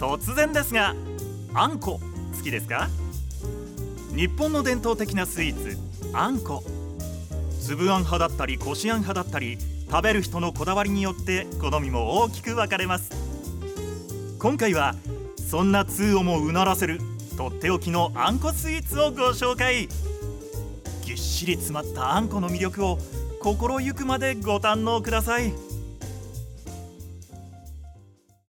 突然ですが、あんこ好きですか？日本の伝統的なスイーツ、あんこ。粒あん派だったりこしあん派だったり、食べる人のこだわりによって好みも大きく分かれます。今回はそんな通をもうならせるとっておきのあんこスイーツをご紹介。ぎっしり詰まったあんこの魅力を心ゆくまでご堪能ください。